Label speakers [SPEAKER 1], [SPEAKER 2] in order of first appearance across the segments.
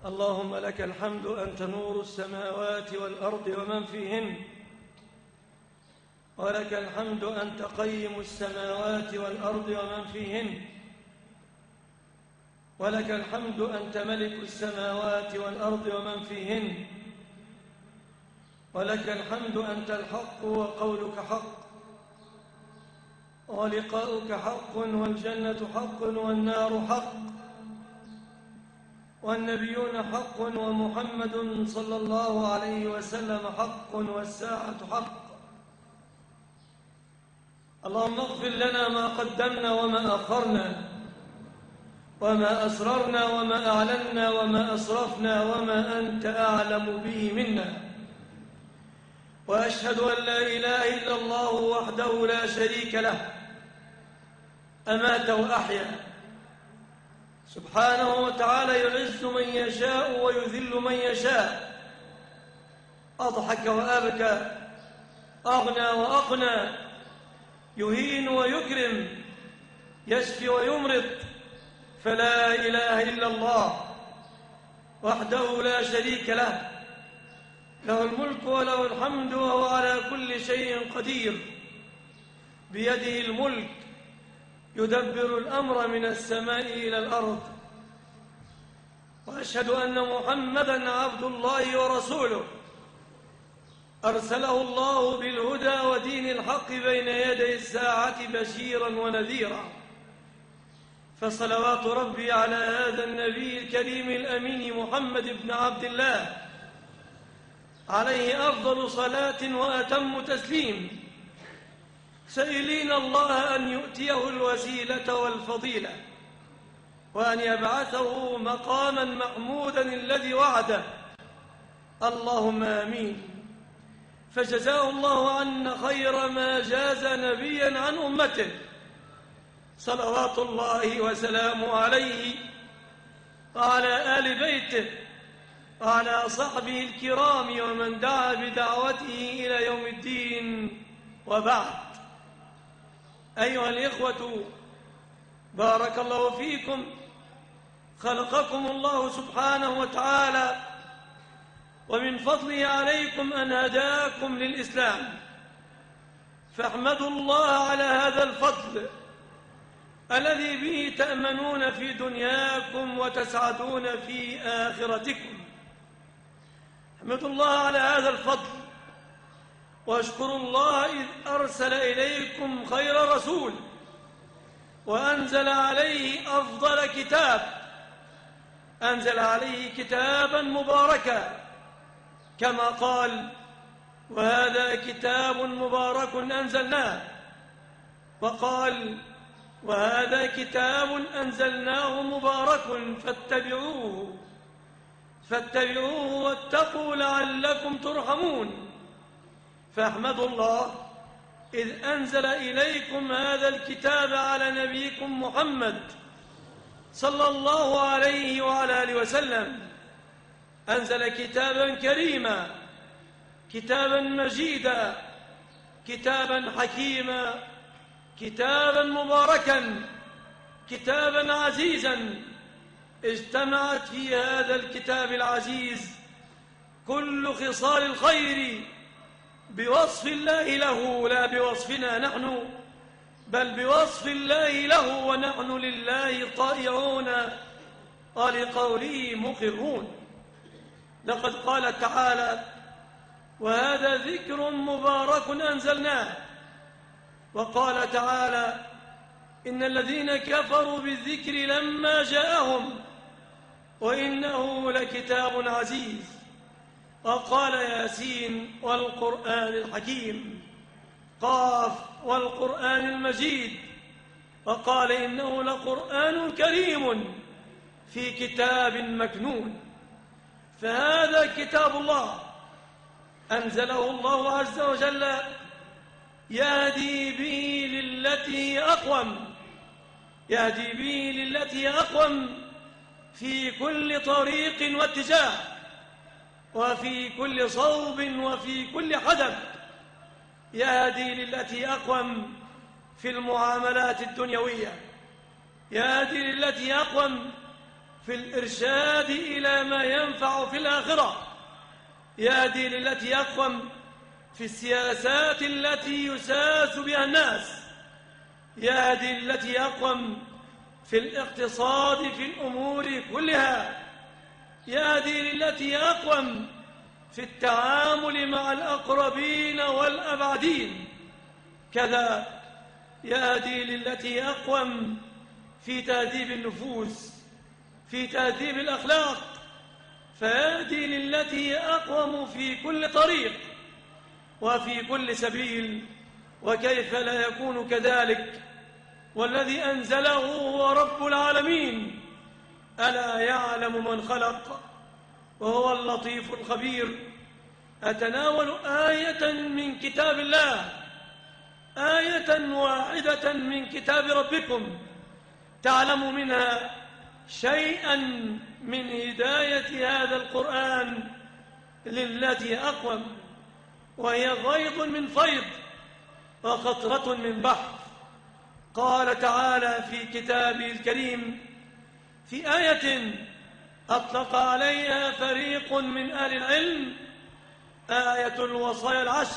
[SPEAKER 1] اللهم لك الحمد أنت نور السماوات والأرض ومن فيهن، ولك الحمد أنت قيم السماوات والأرض ومن فيهن، ولك الحمد أنت ملك السماوات والأرض ومن فيهن، ولك الحمد أنت الحق وقولك حق ولقاؤك حق والجنة حق والنار حق والنبيون حق ومحمد صلى الله عليه وسلم حق والساعة حق. اللهم اغفر لنا ما قدمنا وما أخرنا وما أسررنا وما أعلنا وما أسرفنا وما أنت أعلم به منا. وأشهد أن لا إله إلا الله وحده لا شريك له، أمات وأحيا سبحانه وتعالى، يعز من يشاء ويذل من يشاء، أضحك وأبكى، أغنى وأقنى، يهين ويكرم، يشفي ويمرض، فلا إله إلا الله وحده لا شريك له، له الملك وله الحمد وهو على كل شيء قدير، بيده الملك، يدبر الأمر من السماء إلى الأرض. وأشهد أن محمدًا عبد الله ورسوله، أرسله الله بالهدى ودين الحق بين يدي الساعة بشيرًا ونذيرًا، فصلوات ربي على هذا النبي الكريم الأمين محمد بن عبد الله، عليه أفضل صلاة وأتم تسليم، سائلين الله أن يؤتيه الوسيلة والفضيلة وأن يبعثه مقاماً محموداً الذي وعده، اللهم آمين. فجزاه الله عنا خير ما جاز نبياً عن أمته، صلوات الله وسلامه عليه وعلى آل بيته وعلى صحبه الكرام ومن دعا بدعوته إلى يوم الدين. وبعد، أيها الإخوة، بارك الله فيكم، خلقكم الله سبحانه وتعالى، ومن فضله عليكم أن هداكم للإسلام، فاحمدوا الله على هذا الفضل الذي به تأمنون في دنياكم وتسعدون في آخرتكم. احمدوا الله على هذا الفضل، واشكروا الله إذ أرسل إليكم خير رسول وأنزل عليه أفضل كتاب، أنزل عليه كتابا مباركا، كما قال: وهذا كتاب مبارك أنزلناه، وقال: وهذا كتاب أنزلناه مبارك فاتبعوه واتقوا لعلكم ترحمون. فاحمدوا الله إذ أنزل إليكم هذا الكتاب على نبيكم محمد صلى الله عليه وعلى آله وسلم، أنزل كتابا كريما، كتابا مجيدا، كتابا حكيما، كتابا مباركا، كتابا عزيزا، اجتمعت في هذا الكتاب العزيز كل خصال الخير بوصف الله له، لا بوصفنا نحن، بل بوصف الله له، ونحن لله طائعون ولقوله مقرون. لقد قال تعالى: وهذا ذكر مبارك أنزلناه. وقال تعالى: إن الذين كفروا بالذكر لما جاءهم وإنه لكتاب عزيز. وقال: ياسين والقرآن الحكيم، قاف والقرآن المجيد. وقال: إنه لقرآن كريم في كتاب مكنون. فهذا كتاب الله أنزله الله عز وجل، يهدي به للتي أقوم، يهدي به للتي أقوم في كل طريق واتجاه، وفي كل صوب وفي كل حدب، يهدي للتي أقوم في المعاملات الدنيوية، يهدي للتي أقوم في الإرشاد إلى ما ينفع في الآخرة، يهدي للتي أقوم في السياسات التي يساس بها الناس، يهدي للتي أقوم في الاقتصاد في الأمور كلها، يهدي للتي أقوم في التعامل مع الأقربين والأبعدين، كذا يهدي للتي أقوم في تهذيب النفوس، في تهذيب الأخلاق، فيهدي للتي أقوم في كل طريق وفي كل سبيل. وكيف لا يكون كذلك والذي أنزله هو رب العالمين؟ ألا يعلم من خلق وهو اللطيف الخبير. أتناول آية من كتاب الله، آية واحدة من كتاب ربكم، تعلم منها شيئا من هداية هذا القرآن للتي أقوم، وهي غيض من فيض وقطرة من بحر. قال تعالى في كتابه الكريم في آية أطلق عليها فريق من أهل العلم آية الوصايا العشر،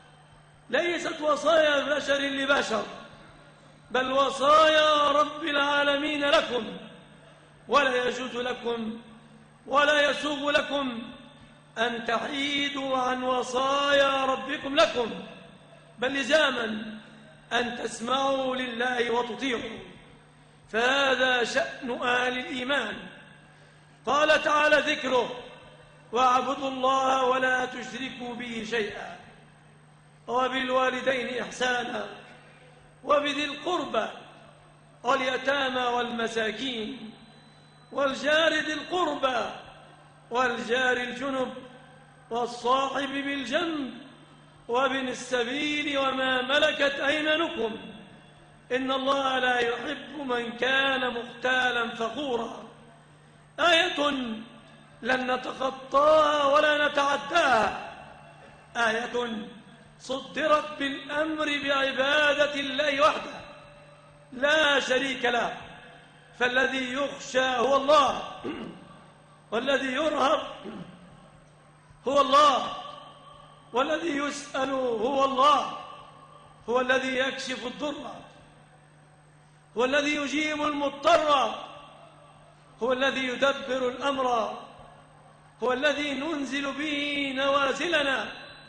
[SPEAKER 1] ليست وصايا بشر لبشر، بل وصايا رب العالمين لكم، ولا يجوز لكم ولا يسوغ لكم أن تحيدوا عن وصايا ربكم لكم، بل لزاما أن تسمعوا لله وتطيعوا، فهذا شأن أهل الإيمان. قال تعالى ذكره: واعبدوا الله ولا تشركوا به شيئا وبالوالدين إحسانا وبذي القربى واليتامى والمساكين والجار ذي القربى والجار الجنب والصاحب بالجنب وابن السبيل وما ملكت أيمانكم إن الله لا يحب من كان مختالا فخورا. آية لن نتخطاها ولا نتعداها، آية صدرت بالأمر بعبادة الله وحده لا شريك له، فالذي يخشى هو الله، والذي يرهب هو الله، والذي يسأل هو الله، هو الذي يكشف الضر، هو الذي يجيب المضطر، هو الذي يدبر الأمر، هو الذي ننزل به نوازلنا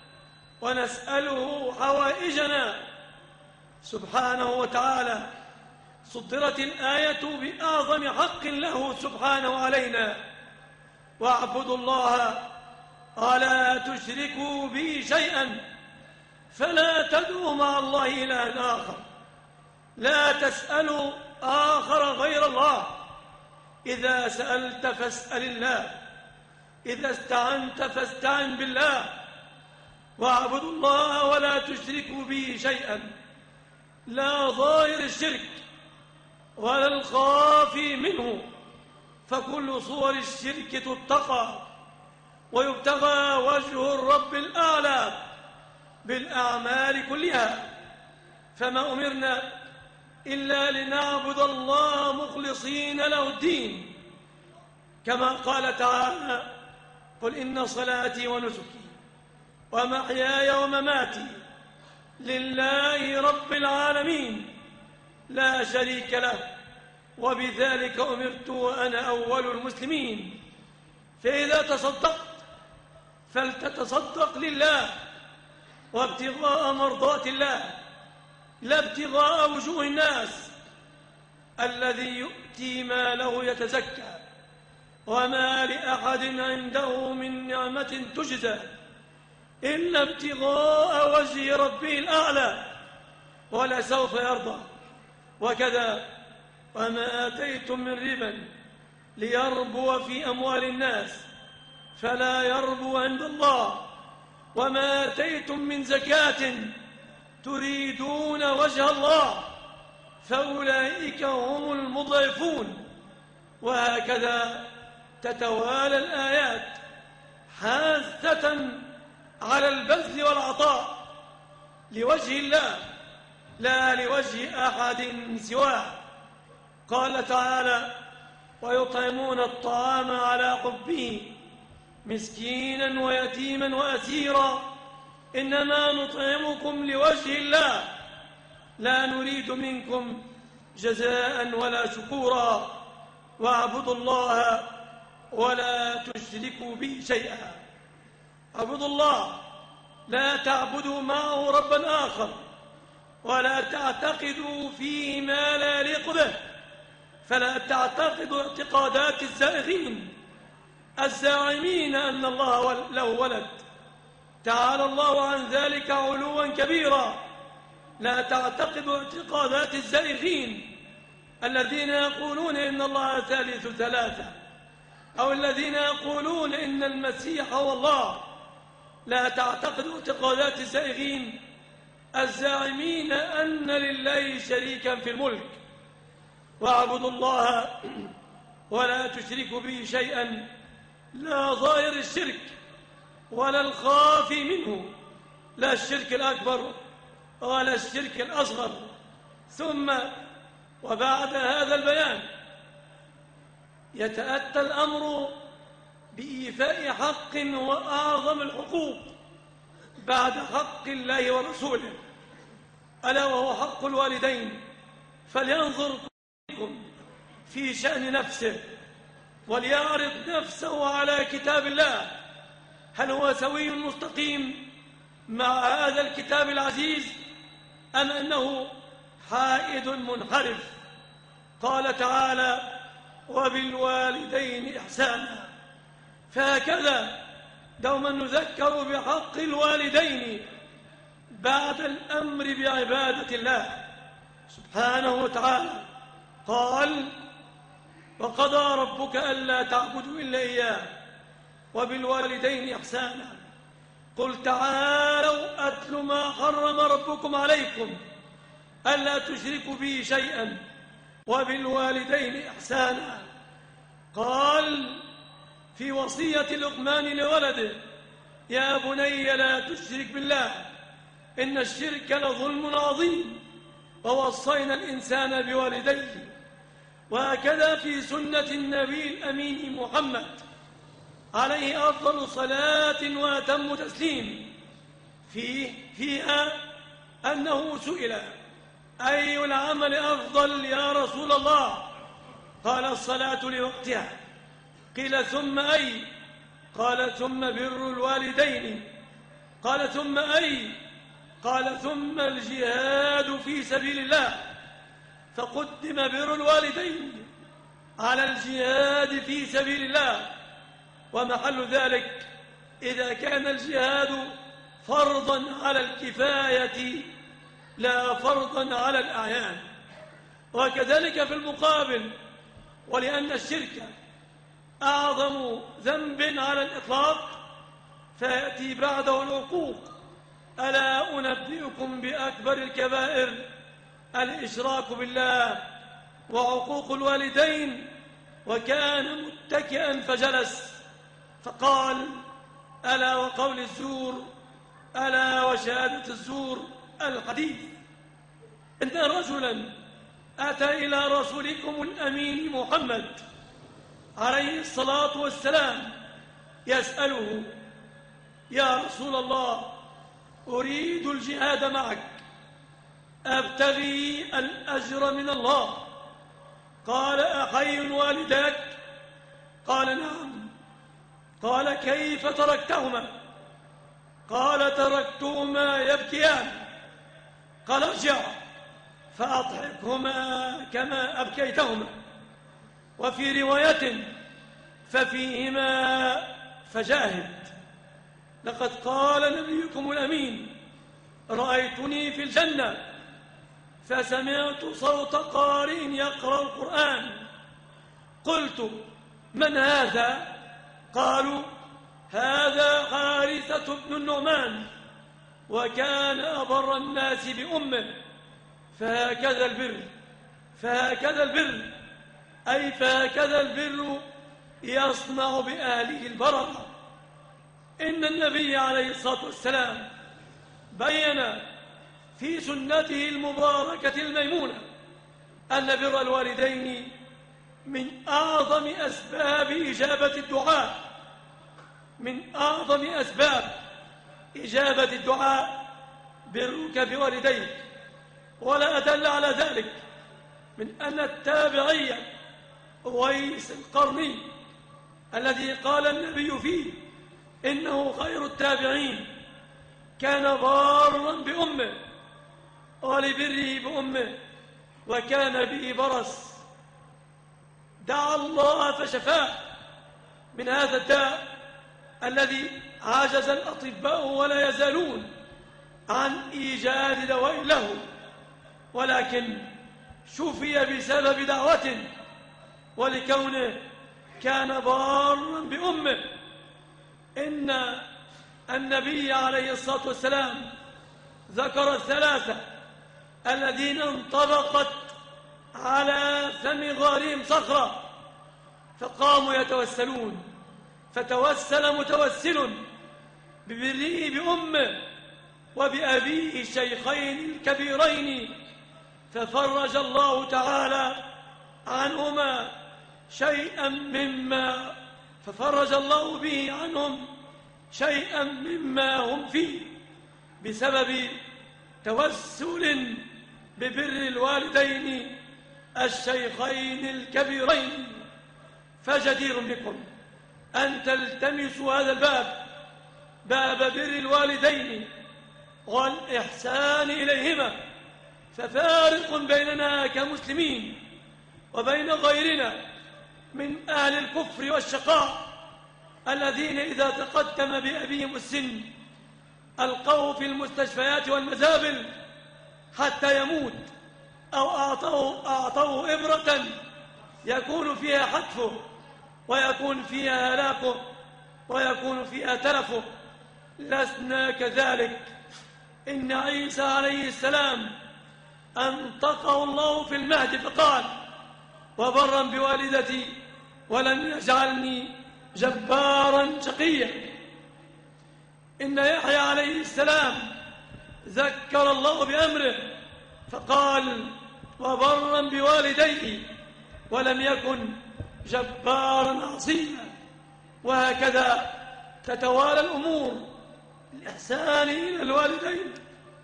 [SPEAKER 1] ونسأله حوائجنا سبحانه وتعالى. صدرت الآية بأعظم حق له سبحانه علينا: واعبدوا الله ولا تشركوا به شيئا، فلا تدعوا مع الله إلها آخر، لا تسألوا آخر غير الله، إذا سألت فاسأل الله، إذا استعنت فاستعن بالله. واعبدوا الله ولا تشركوا به شيئا، لا ظاهر الشرك ولا الخافي منه، فكل صور الشرك تتقى ويبتغى وجه الرب الأعلى بالأعمال كلها. فما أمرنا إلا لنعبد الله مخلصين له الدين، كما قال تعالى: قل إن صلاتي ونسكي ومحياي ومماتي لله رب العالمين لا شريك له وبذلك أمرت وأنا أول المسلمين. فإذا تصدقت فلتتصدق لله وابتغاء مرضات الله، لا ابتغاء وجوه الناس. الذي يؤتي ماله يتزكى وما لأحد عنده من نعمة تجزى إلا ابتغاء وجه ربه الأعلى ولسوف يرضى. وكذا وما آتيتم من ربا ليربو في أموال الناس فلا يربو عند الله، وما آتيتم من زكاة تريدون وجه الله فأولئك هم المضعفون. وهكذا تتوالى الآيات حاثة على البذل والعطاء لوجه الله لا لوجه أحد سواه. قال تعالى: ويطعمون الطعام على حبه مسكينا ويتيما وأسيرا إنما نطعمكم لوجه الله لا نريد منكم جزاء ولا شكورا واعبدوا الله ولا تشركوا به شيئا. اعبدوا الله، لا تعبدوا معه ربا آخر، ولا تعتقدوا فيه ما لا يليق به، فلا تعتقدوا اعتقادات الزائغين الزاعمين أن الله له ولد، تعالى الله عن ذلك علوا كبيرا. لا تعتقدوا اعتقادات الزائغين الذين يقولون إن الله ثالث ثلاثة، أو الذين يقولون إن المسيح هو الله. لا تعتقدوا اعتقادات الزائغين الزاعمين أن لله شريكا في الملك. واعبدوا الله ولا تشركوا به شيئا، لا ظاهر الشرك ولا الخافي منه، لا الشرك الأكبر ولا الشرك الأصغر. ثم وبعد هذا البيان يتأتى الأمر بإيفاء حق وأعظم الحقوق بعد حق الله ورسوله، ألا وهو حق الوالدين. فلينظر كلكم في شأن نفسه وليعرض نفسه على كتاب الله، هل هو سوي مستقيم مع هذا الكتاب العزيز أم أنه حائد منحرف؟ قال تعالى: وبالوالدين إحسانا. فهكذا دوما نذكر بحق الوالدين بعد الأمر بعبادة الله سبحانه وتعالى. قال: وقضى ربك ألا تعبدوا إلا إياه وبالوالدين إحسانا. قل تعالوا أتل ما حرم ربكم عليكم ألا تشركوا به شيئا وبالوالدين إحسانا. قال في وصية لقمان لولده: يا بني لا تشرك بالله إن الشرك لظلم عظيم ووصينا الإنسان بوالديه. وهكذا في سنة النبي الأمين محمد عليه أفضل صلاة وأتم تسليم فيها أنه سئل: أي العمل أفضل يا رسول الله؟ قال: الصلاة لوقتها. قيل: ثم أي؟ قال: ثم بر الوالدين. قال: ثم أي؟ قال: ثم الجهاد في سبيل الله. فقدم بر الوالدين على الجهاد في سبيل الله، ومحل ذلك إذا كان الجهاد فرضا على الكفاية لا فرضا على الأعيان. وكذلك في المقابل، ولأن الشرك أعظم ذنب على الإطلاق فيأتي بعده العقوق. ألا أنبئكم بأكبر الكبائر الإشراك بالله وعقوق الوالدين. وكان متكئا فجلس فقال: ألا وقول الزور، ألا وشهادة الزور. الحديث: إن رجلا أتى إلى رسولكم الأمين محمد عليه الصلاة والسلام يسأله: يا رسول الله، أريد الجهاد معك، أبتغي الأجر من الله. قال: أحي والداك؟ قال: نعم. قال: كيف تركتهما؟ قال: تركتهما يبكيان. قال: ارجع فأضحكهما كما أبكيتهما. وفي رواية: ففيهما فجاهد. لقد قال نبيكم الأمين: رأيتني في الجنة فسمعت صوت قارئ يقرأ القرآن، قلت: من هذا؟ قالوا: هذا حارثة بن النعمان، وكان أبر الناس بأمه. فهكذا البر، فهكذا البر، أي فهكذا البر يصنع بأهله البررة. إن النبي عليه الصلاة والسلام بين في سنته المباركة الميمونة أن بر الوالدين من أعظم أسباب إجابة الدعاء، من أعظم أسباب إجابة الدعاء برك بوالديك. ولا أدل على ذلك من أن التابعي أويس القرني الذي قال النبي فيه إنه خير التابعين كان بارا بأمه، ولبره بأمه وكان به برص، دعا الله فشفاه من هذا الداء الذي عجز الأطباء ولا يزالون عن إيجاد دواء له، ولكن شفي بسبب دعوته ولكونه كان بارا بأمه. إن النبي عليه الصلاة والسلام ذكر الثلاثة الذين انطبقت على فم غارهم صخرة فقاموا يتوسلون، فتوسل متوسل ببره بأمه وبأبيه الشيخين الكبيرين، ففرج الله تعالى عنهما شيئا مما ففرج الله به عنهم شيئا مما هم فيه بسبب توسل ببر الوالدين الشيخين الكبيرين. فجدير بكم أن تلتمسوا هذا الباب، باب بر الوالدين والإحسان إليهما، ففارق بيننا كمسلمين وبين غيرنا من أهل الكفر والشقاء الذين إذا تقدم بأبيهم السن ألقوه في المستشفيات والمزابل حتى يموت، أو أعطوه إبرة يكون فيها حتفه ويكون فيها هلاكه ويكون فيها تلفه. لسنا كذلك. إن عيسى عليه السلام أنطقه الله في المهد فقال: وبرا بوالدتي ولم يجعلني جبارا شقيا. إن يحيى عليه السلام ذكر الله بأمره فقال: وبرا بوالديه ولم يكن جبارا عصيا. وهكذا تتوالى الأمور الإحسان إلى الوالدين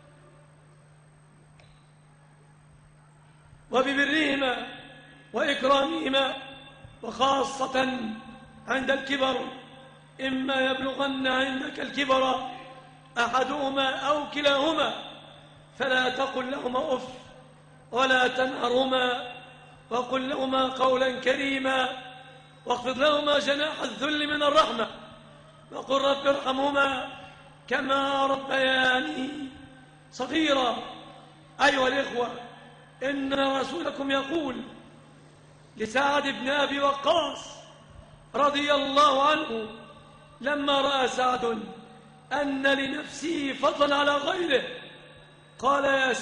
[SPEAKER 1] وببرهما وإكرامهما، وخاصة عند الكبر، إما يبلغن عندك الكبر أحدهما أو كلاهما فلا تقل لهما أف ولا تنهرهما، وقل لهما قولا كريما، واخفض لهما جناح الذل من الرحمة، وقل رب ارحمهما كما ربياني صغيرا. أيها الإخوة، إن رسولكم يقول لسعد بن أبي وقاص رضي الله عنه لما رأى سعد أن لنفسه فضلا على غيره قال: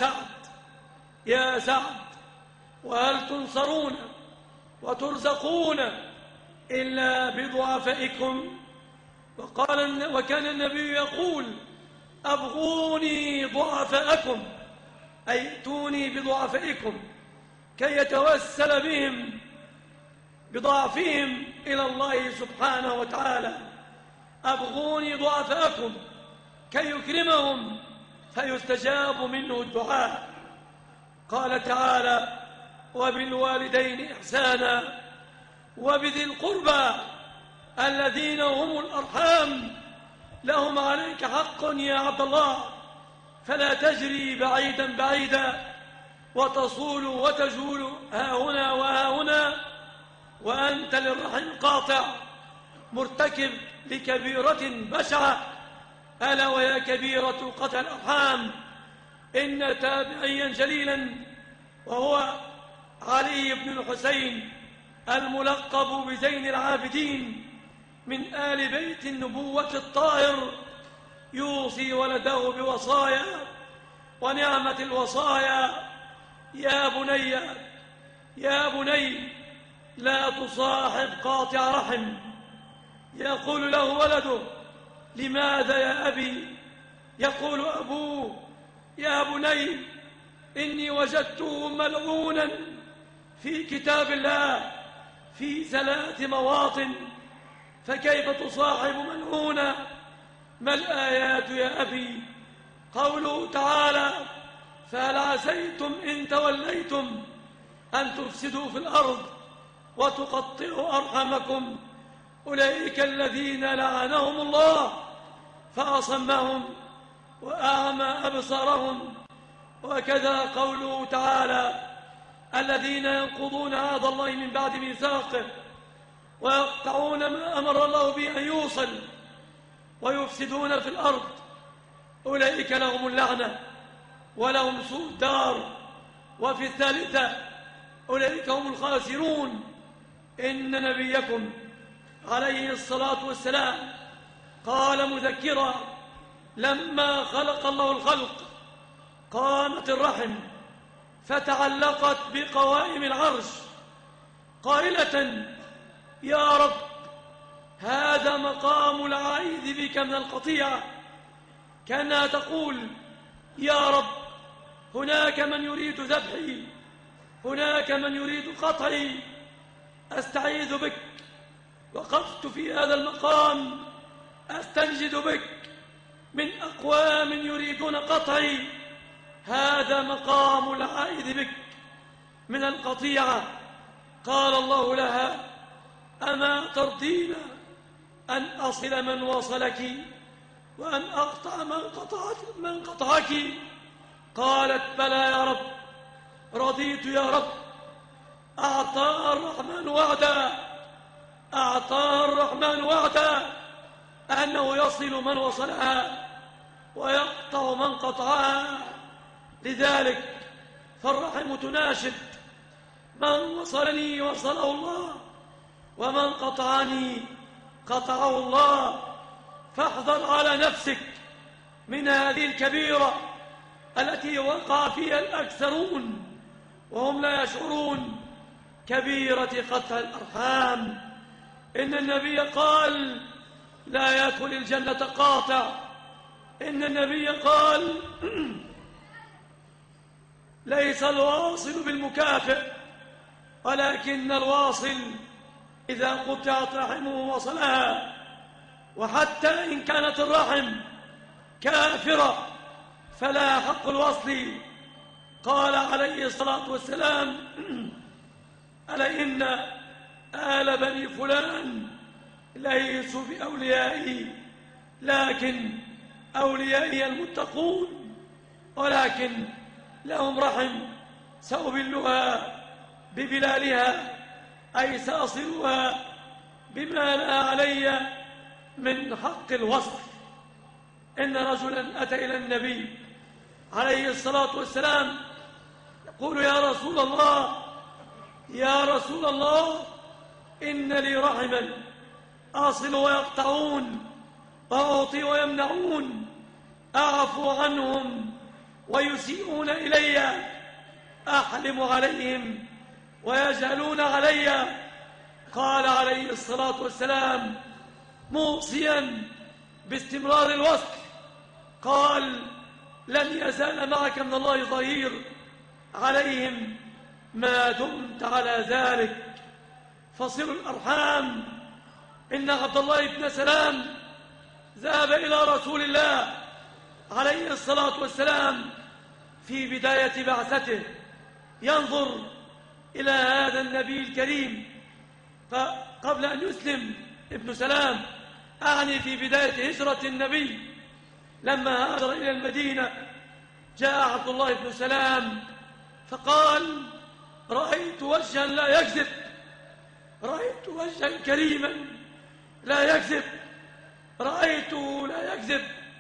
[SPEAKER 1] يا سعد وهل تنصرون وترزقون إلا بضعفائكم؟ وكان النبي يقول: أبغوني ضعفاءكم، أي ائتوني بضعفائكم كي يتوسل بهم بضعفهم إلى الله سبحانه وتعالى. أبغوني ضعفاءكم كي يكرمهم فيستجاب منه الدعاء. قال تعالى: وبالوالدين إحسانا وبذي القربى الذين هم الأرحام لهم عليك حق يا عبد الله، فلا تجري بعيدا وتصول وتجول هاهنا وهاهنا وأنت للرحم قاطع مرتكب لكبيرة بشعة، ألا وهي كبيرة قتل الأرحام. إن تابعيا جليلا وهو علي بن الحسين الملقب بزين العابدين من آل بيت النبوة الطاهر يوصي ولده بوصايا، ونعمة الوصايا: يا بني لا تصاحب قاطع رحم. يقول له ولده: لماذا يا أبي؟ يقول أبوه: يا بني إني وجدته ملعونا في كتاب الله في 3 مواطن، فكيف تصاحب ملعونا؟ ما الآيات يا أبي؟ قوله تعالى: فهل عسيتم إن توليتم أن تفسدوا في الأرض وتقطعوا أرحامكم؟ أولئك الذين لعنهم الله فأصمهم وأعمى أبصارهم. وكذا قوله تعالى: الذين ينقضون عهد الله من بعد ميثاقه ويقطعون ما أمر الله به أن يوصل ويفسدون في الأرض، أولئك لهم اللعنة ولهم سوء الدار. وفي 3: أولئك هم الخاسرون. إن نبيكم عليه الصلاة والسلام قال مذكرا: لما خلق الله الخلق قامت الرحم فتعلقت بقوائم العرش قائلة: يا رب، هذا مقام العائذ بك من القطيعة. كأنها تقول: يا رب، هناك من يريد ذبحي، هناك من يريد قطعي، أستعيذ بك. وقفت في هذا المقام أستنجد بك من أقوام يريدون قطعي. هذا مقام العائذ بك من القطيعة. قال الله لها: أما ترضين أن أصل من وصلك وأن أقطع من قطعك؟ قالت: بلى يا رب، رضيت يا رب. أعطاها الرحمن وعدا، أعطاها الرحمن وعدا أنه يصل من وصلها ويقطع من قطعها. لذلك فالرحم تناشد: من وصلني وصله الله، ومن قطعني قطعه الله. فاحذر على نفسك من هذه الكبيرة التي وقع فيها الأكثرون وهم لا يشعرون، كبيرة قطع الأرحام. إن النبي قال: لا يدخل الجنة قاطع. إن النبي قال: ليس الواصل بالمكافئ، ولكن الواصل إذا قطعت رحمه وصلها. وحتى إن كانت الرحم كافرة فلا حق الوصل. قال عليه الصلاة والسلام: ألا إن آل بني فلان ليسوا بأوليائي، لكن أوليائي المتقون، ولكن لهم رحم سأبلها ببلالها، أي سأصلها بما لا علي من حق الوصل. إن رجلا أتى إلى النبي عليه الصلاة والسلام يقول: يا رسول الله، يا رسول الله، إن لي رحما أصل ويقطعون، وأعطي ويمنعون، أعفو عنهم ويسيئون إلي، أحلم عليهم ويجهلون علي. قال عليه الصلاة والسلام موصيا باستمرار الوصل: قال: لن يزال معك من الله ظهير عليهم ما دمت على ذلك. فصلوا الأرحام. إن عبد الله بن سلام ذهب إلى رسول الله عليه الصلاة والسلام في بداية بعثته ينظر إلى هذا النبي الكريم. فقبل أن يسلم ابن سلام، أعني في بداية هجرة النبي، لما هاجر إلى المدينة جاء عبد الله بن سلام فقال: رأيت وجها لا يكذب، رأيت وجها كريما لا يكذب، رأيته لا يكذب.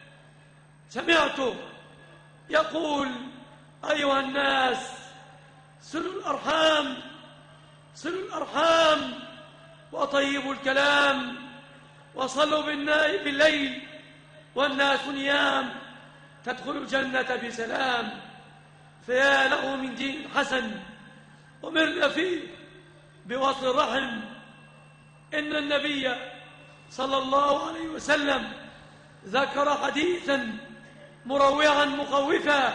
[SPEAKER 1] سمعته يقول: أيها الناس، صلوا الأرحام، صلوا الأرحام، وطيبوا الكلام، وصلوا بالليل والناس نيام، تدخلوا الجنة بسلام. فيا له من دين حسن أمرنا فيه بوصل الرحم. إن النبي صلى الله عليه وسلم ذكر حديثا مروعا مخوفا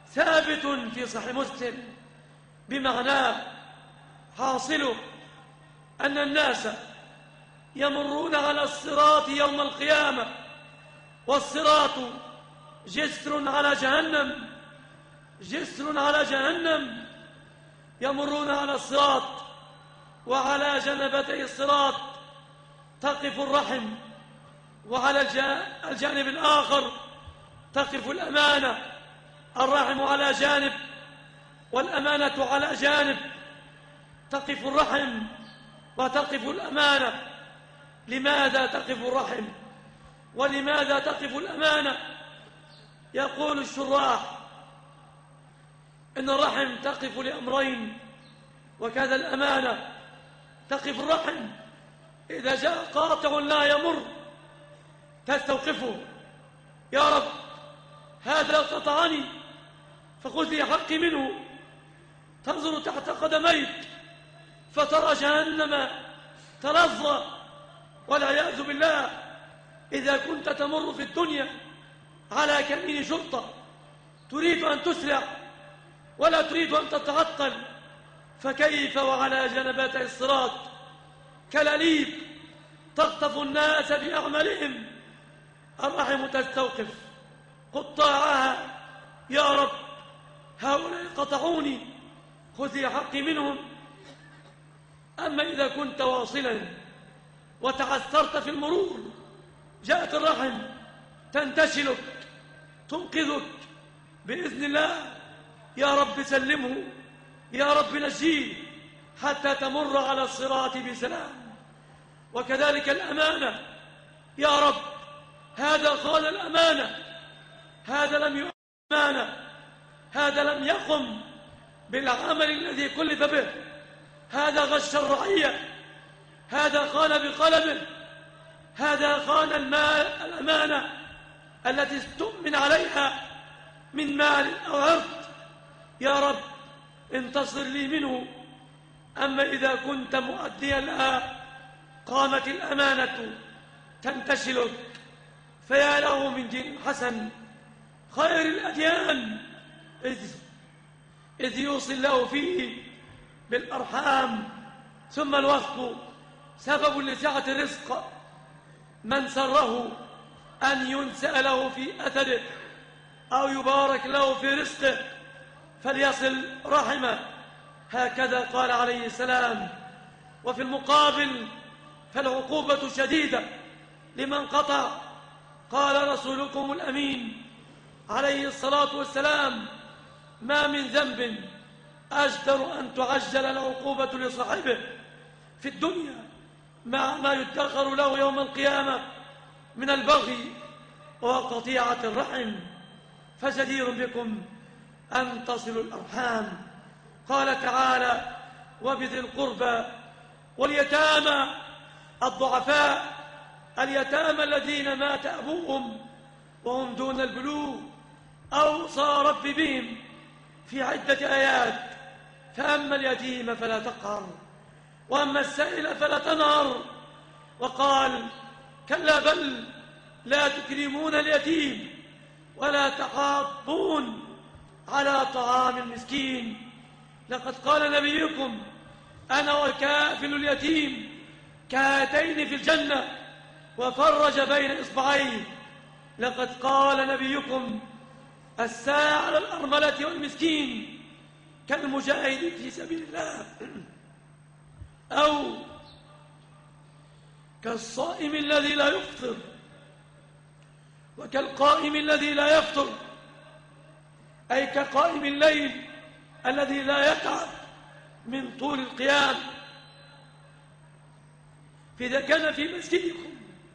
[SPEAKER 1] ثابت في صحيح مسلم بمعناه، حاصله أن الناس يمرون على الصراط يوم القيامة، والصراط جسر على جهنم، جسر على جهنم. يمرون على الصراط، وعلى جنبتي الصراط تقف الرحم، وعلى الجانب الآخر تقف الأمانة. الرحم على جانب والأمانة على جانب، تقف الرحم وتقف الأمانة. لماذا تقف الرحم ولماذا تقف الأمانة؟ يقول الشراح إن الرحم تقف لأمرين، وكذا الأمانة تقف الرحم. إذا جاء قاطع لا يمر تستوقفه، يا رب هذا قطعني فخذ لي حقي منه. تنظر تحت قدميك فترى جهنم تلظى والعياذ بالله. إذا كنت تمر في الدنيا على كمين شرطة تريد أن تسرع ولا تريد أن تتعطل، فكيف وعلى جنبتي الصراط كلاليب تخطف الناس بأعمالهم؟ الرحم تستوقف قطاعها، يا رب هؤلاء قطعوني خذ لي حقي منهم. أما إذا كنت واصلا وتعثرت في المرور جاءت الرحم تنتشلك تنقذك بإذن الله، يا رب سلمه، يا رب نجيه حتى تمر على الصراط بسلام. وكذلك الأمانة، يا رب هذا خان الأمانة، هذا لم يؤمن الأمانة، هذا لم يقم بالعمل الذي كلف به، هذا غش الرعية، هذا خان بقلمه، هذا خان الأمانة التي استؤمن عليها من مال أو عرض. يا رب انتصر لي منه. أما إذا كنت مؤديا لها قامت الأمانة تنتشلك، فيا له من دين حسن خير الأديان إذ يوصي الله فيه بالأرحام. ثم الوقت سبب لسعة الرزق، من سره أن ينسأ له في أثره أو يبارك له في رزقه فليصل رحمه، هكذا قال عليه السلام. وفي المقابل فالعقوبة شديدة لمن قطع. قال رسولكم الأمين عليه الصلاة والسلام: ما من ذنب أجدر أن تعجل العقوبة لصاحبه في الدنيا مع ما يدخر له يوم القيامة من البغي وقطيعة الرحم، فجدير بكم أن تصلوا الأرحام. قال تعالى: وبذي القربى واليتامى الضعفاء، اليتامى الذين مات أبوهم وهم دون البلوغ، أوصى رب بهم في عدة آيات: فأما اليتيم فلا تقهر، وأما السائل فلا تنهر. وقال: كلا بل لا تكرمون اليتيم ولا تحاضون على طعام المسكين. لقد قال نبيكم: أنا وكافل اليتيم كهاتين في الجنة، وفرج بين إصبعيه. لقد قال نبيكم: الساعي على الأرملة والمسكين كالمجاهد في سبيل الله، أو كالصائم الذي لا يفطر وكالقائم الذي لا يفطر، أي كقائم الليل الذي لا يتعب من طول القيام. فإذا كان في مسجدكم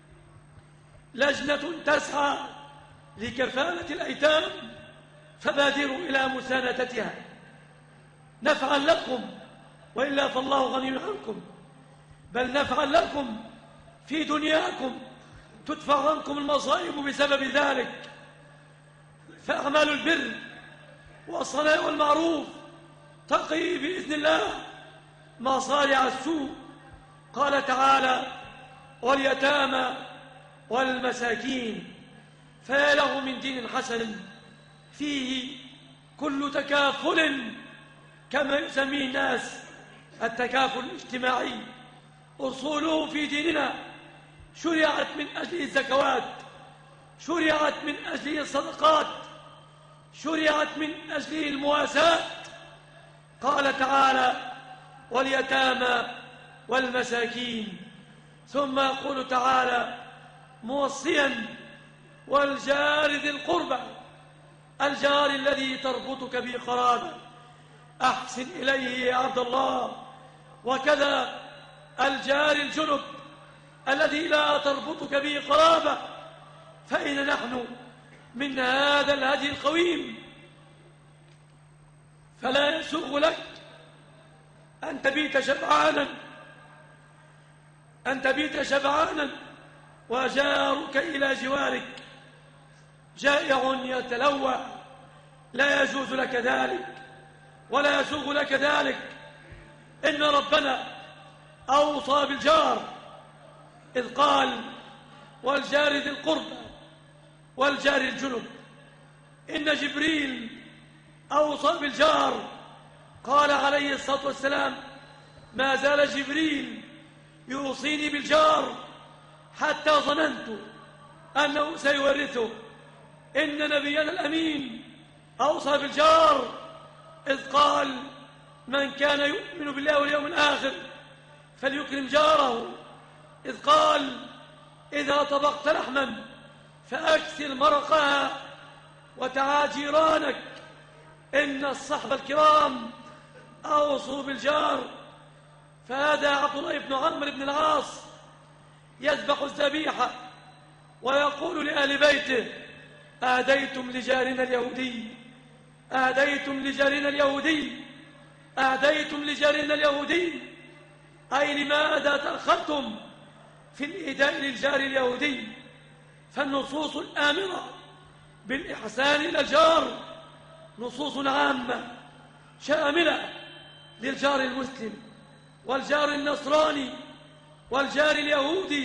[SPEAKER 1] لجنة تسعى لكفالة الأيتام فبادروا إلى مساندتها نفعا لكم، وإلا فالله غني عنكم، بل نفعا لكم في دنياكم، تدفع عنكم المصائب بسبب ذلك. فأعمال البر والصلاة والمعروف تقي بإذن الله مصارع السوء. قال تعالى: واليتامى والمساكين. فيا له من دين حسن فيه كل تكافل، كما يسميه الناس التكافل الاجتماعي، أصوله في ديننا شرعت من أجله الزكوات، شرعت من أجله الصدقات، شرعت من أجله المواساة. قال تعالى: واليتامى والمساكين. ثم يقول تعالى موصيا: والجار ذي القربى، الجار الذي تربطك به قرابة، أحسن إليه يا عبد الله. وكذا الجار الجنب الذي لا تربطك به قرابة. فإن نحن من هذا الهدي القويم، فلا يسوغ لك أن تبيت شبعانا وجارك إلى جوارك جائع يتلوى. لا يجوز لك ذلك ولا يسوغ لك ذلك. إن ربنا أوصى بالجار إذ قال: والجار ذي القربى والجار الجنب. إن جبريل أوصى بالجار، قال عليه الصلاة والسلام: ما زال جبريل يوصيني بالجار حتى ظننت أنه سيورثه. إن نبينا الأمين أوصى بالجار إذ قال: من كان يؤمن بالله واليوم الآخر فليكرم جاره. إذ قال: إذا طبقت لحما فأكثر مرقها وتعا جيرانك. إن الصحب الكرام أوصوا بالجار. فهذا عبد الله بن عمرو بن العاص يذبح الذبيحة ويقول لأهل بيته: أهديتم لجارنا اليهودي، أهديتم لجارنا اليهودي، أهديتم لجارنا اليهودي. أي لماذا تأخرتم في الإهداء للجار اليهودي؟ فالنصوص الآمرة بالإحسان إلى الجار نصوص عامة شاملة للجار المسلم والجار النصراني والجار اليهودي.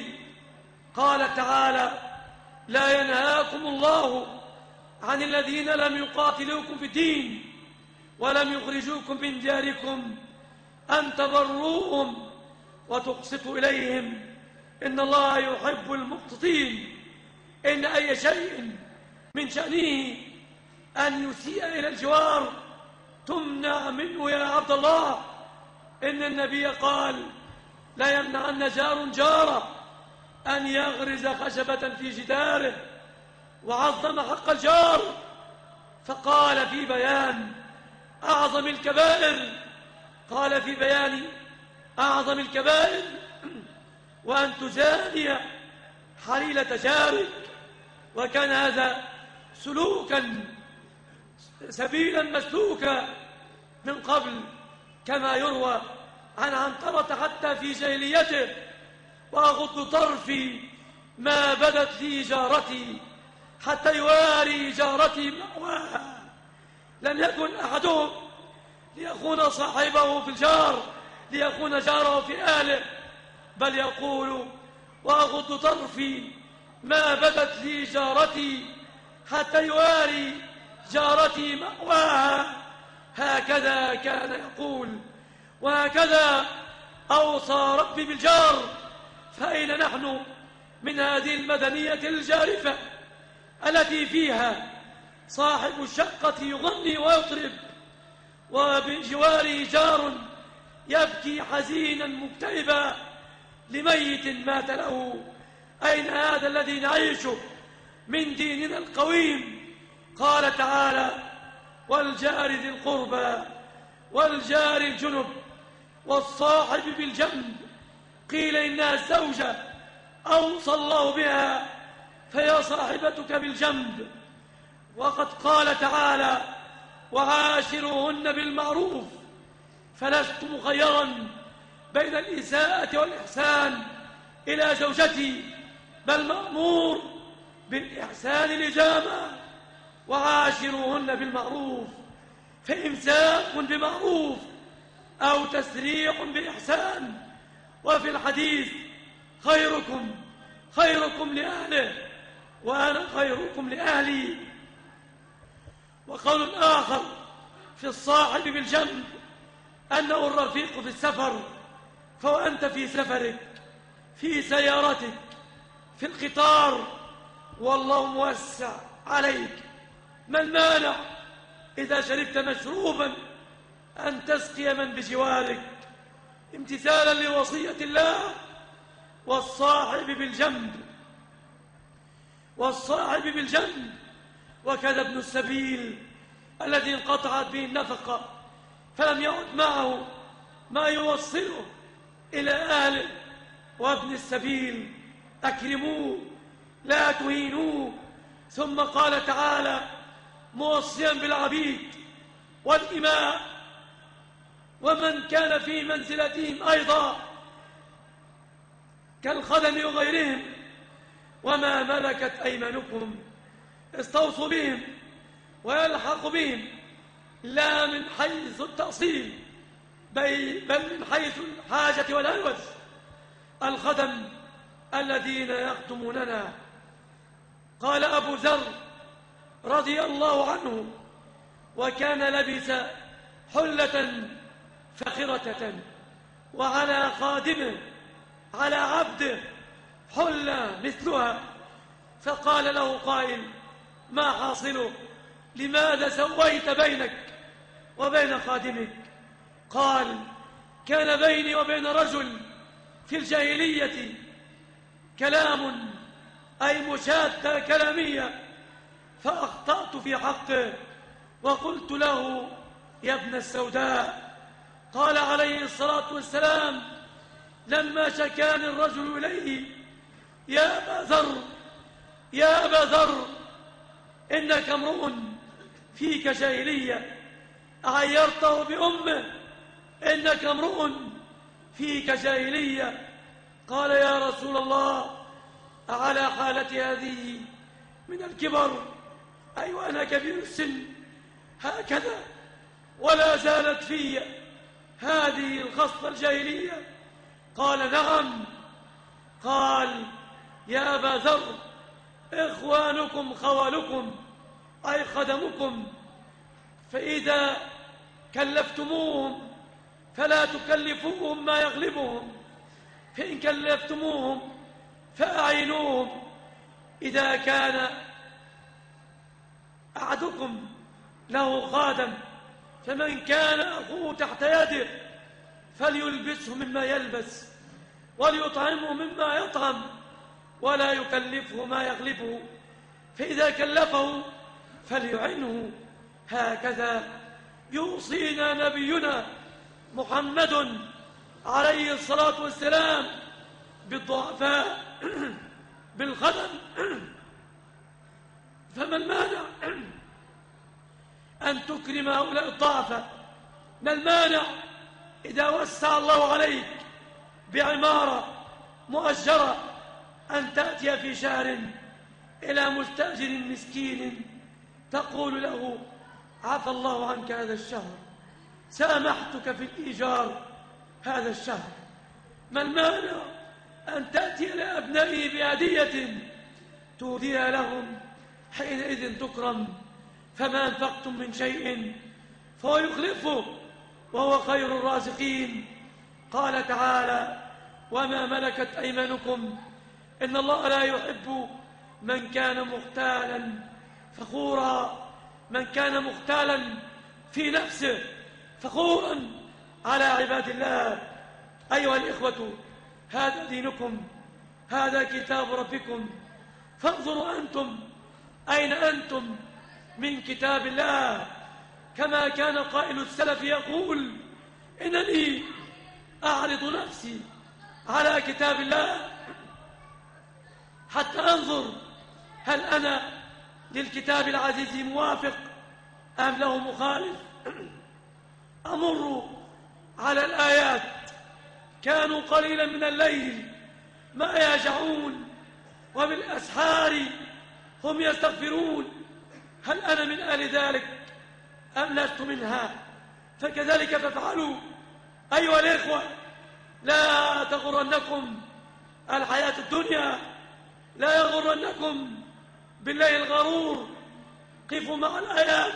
[SPEAKER 1] قال تعالى: لا ينهاكم الله عن الذين لم يقاتلوكم في الدين ولم يخرجوكم من دياركم أن تبروهم وتقسطوا إليهم إن الله يحب المقسطين. إن أي شيء من شأنه أن يسيء إلى الجوار تمنع منه يا عبد الله. إن النبي قال: لا يمنعن جار جاره أن يغرز خشبة في جداره. وعظم حق الجار فقال في بيان أعظم الكبائر، قال في بيان أعظم الكبائر: وأن تزاني حليلة جارك. وكان هذا سلوكا سبيلا مسلوكا من قبل، كما يروى عن عنترة حتى في جاهليته: وأغض طرفي ما بدت لي جارتي حتى يواري جارتي مأواها. لم يكن أحدهم ليخون صاحبه في الجار، ليخون جاره في أهله، بل يقول: وأغض طرفي ما بدت لي جارتي حتى يواري جارتي مأواها. هكذا كان يقول، وهكذا أوصى ربي بالجار. فأين نحن من هذه المدنية الجارفة التي فيها صاحب الشقة يغني ويطرب وبجواره جار يبكي حزينا مكتئبا لميت مات له؟ أين هذا الذي نعيشه من ديننا القويم؟ قال تعالى: والجار ذي القربى والجار الجنب والصاحب بالجنب. قيل إنها الزوجة أوصى الله بها فهي صاحبتك بالجنب. وقد قال تعالى: وعاشروهن بالمعروف. فلست مخيرا بين الإساءة والإحسان إلى زوجتي، بل مأمور بالإحسان لجامع. وعاشروهن بالمعروف، فإمساك بمعروف أو تسريح بإحسان. وفي الحديث: خيركم لأهله وأنا خيركم لأهلي. وقول آخر في الصاحب بالجنب أنه الرفيق في السفر فوأنت في سفرك، في سيارتك، في القطار، والله موسع عليك، ما المانع إذا شربت مشروبا أن تسقي من بجوارك امتثالا لوصية الله؟ والصاحب بالجنب وكذا ابن السبيل الذي انقطعت به النفقة فلم يعد معه ما يوصله إلى أهله. وابن السبيل أكرموه لا تهينوه. ثم قال تعالى موصيا بالعبيد والإماء ومن كان في منزلتهم أيضا كالخدم وغيرهم وما ملكت أيمانكم، استوصوا بهم ويلحق بهم لا من حيث التأصيل بل من حيث الحاجة والهوس، الخدم الذين يخدموننا. قال أبو ذر رضي الله عنه وكان لبس حلة فخرة وعلى خادمه على عبده حلة مثلها، فقال له قائل ما حاصله؟ لماذا سويت بينك وبين خادمك؟ قال كان بيني وبين رجل في الجاهلية كلام أي مشادة كلامية، فأخطأت في حقه وقلت له يا ابن السوداء. قال عليه الصلاة والسلام لما شكاني الرجل إليه يا أبا ذر إنك امرؤ فيك جاهلية أعيرته بأمه، إنك امرؤ فيك جاهلية. قال يا رسول الله أعلى حالتي هذه من الكبر؟ أي وأنا كبير السن هكذا ولا زالت في هذه الخصلة الجاهلية؟ قال نعم. قال يا أبا ذر إخوانكم خوالكم أي خدمكم، فإذا كلفتموهم فلا تكلفوهم ما يغلبهم، فإن كلفتموهم فأعينوهم. إذا كان أحدكم له خادم فمن كان أخوه تحت يده فليلبسه مما يلبس وليطعمه مما يطعم ولا يكلفه ما يغلبه، فإذا كلفه فليعنه. هكذا يوصينا نبينا محمد عليه الصلاة والسلام بالضعفاء بالخدم. فما المانع أن تكرم هؤلاء الضعفاء؟ ما المانع إذا وسع الله عليك بعمارة مؤجرة أن تأتي في شهر إلى مستأجر مسكين تقول له عفى الله عنك هذا الشهر، سامحتك في الإيجار هذا الشهر؟ ما المانع أن تأتي لأبنائه بهدية تهديها لهم؟ حينئذ تكرم. فما أنفقتم من شيء فهو يخلفه وهو خير الرازقين. قال تعالى وما ملكت أيمانكم إن الله لا يحب من كان مختالا فخورا، من كان مختالا في نفسه فخورا على عباد الله. أيها الإخوة هذا دينكم، هذا كتاب ربكم، فانظروا أنتم أين أنتم من كتاب الله. كما كان قائل السلف يقول إنني أعرض نفسي على كتاب الله حتى أنظر هل أنا للكتاب العزيز موافق أم له مخالف. أمر على الآيات كانوا قليلا من الليل ما يهجعون وبالأسحار هم يستغفرون. هل أنا من آل ذلك أم لست منها؟ فكذلك فافعلوا أيها الإخوة. لا تغرنكم الحياة الدنيا، لا يغرنكم بالله الغرور. قفوا مع الآيات.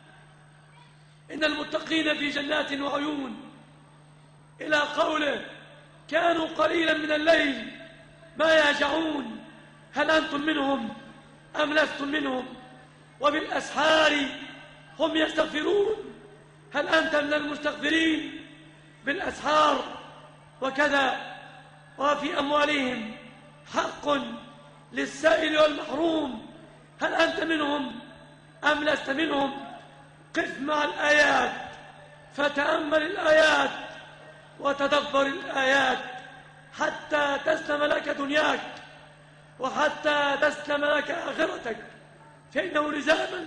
[SPEAKER 1] إن المتقين في جنات وعيون إلى قوله كانوا قليلا من الليل ما يهجعون. هل أنتم منهم أم لستم منهم؟ وبالأسحار هم يستغفرون. هل أنت من المستغفرين بالأسحار؟ وكذا وفي أموالهم حق للسائل والمحروم. هل أنت منهم أم لست منهم؟ قف مع الآيات، فتأمل الآيات وتدبر الآيات حتى تسلم لك دنياك وحتى تسلم لك آخرتك. فإنه لزاما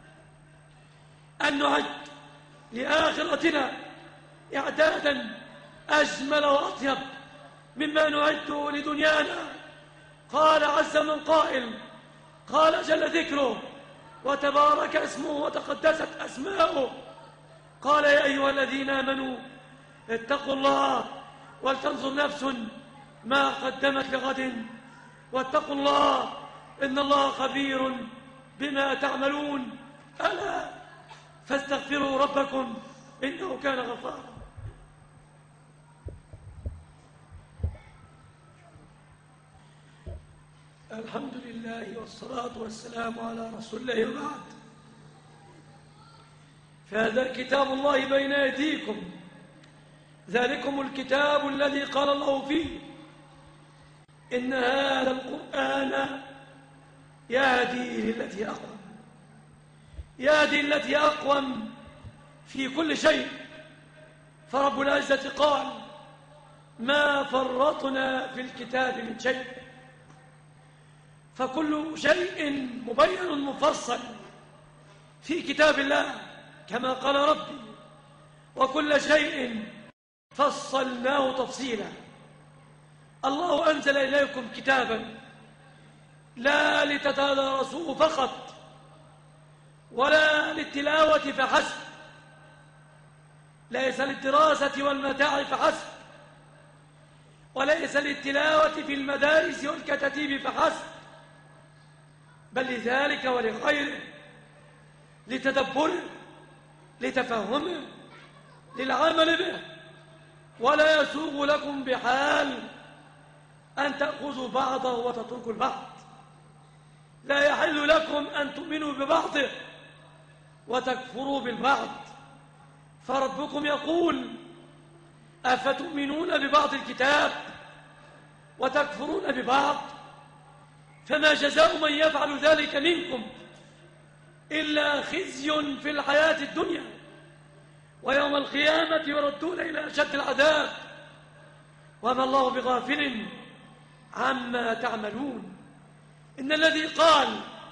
[SPEAKER 1] أن نعد لآخرتنا إعدادا أجمل وأطيب مما نعد لدنيانا. قال عز من قائل، قال جل ذكره وتبارك اسمه وتقدست أسماؤه، قال يا أيها الذين آمنوا اتقوا الله ولتنظر نفس ما قدمت لغد واتقوا الله إن الله خبير بما تعملون. ألا فاستغفروا ربكم إنه كان غفارا. الحمد لله والصلاة والسلام على رسول الله وبعد. فهذا الكتاب الله بين أيديكم، ذلكم الكتاب الذي قال الله فيه إن هذا القرآن يهدي للتي أقوم، يهدي التي أقوم في كل شيء. فرب العزة قال ما فرطنا في الكتاب من شيء، فكل شيء مبين مفصل في كتاب الله كما قال ربي وكل شيء فصلناه تفصيلا. الله أنزل إليكم كتابا لا لتتدارسوه فقط ولا للتلاوة فحسب، ليس للدراسة والمتاع فحسب، وليس للتلاوة في المدارس والكتاتيب فحسب، بل لذلك ولغيره، لتدبره، لتفهمه، للعمل به. ولا يسوغ لكم بحال أن تأخذوا بعضه وتتركوا البعض. لا يحل لكم أن تؤمنوا ببعضه وتكفروا بالبعض. فربكم يقول أفتؤمنون ببعض الكتاب وتكفرون ببعض؟ فما جزاء من يفعل ذلك منكم إلا خزي في الحياة الدنيا ويوم القيامة يردون إلى أشد العذاب وما الله بغافل عما تعملون. إن الذي قال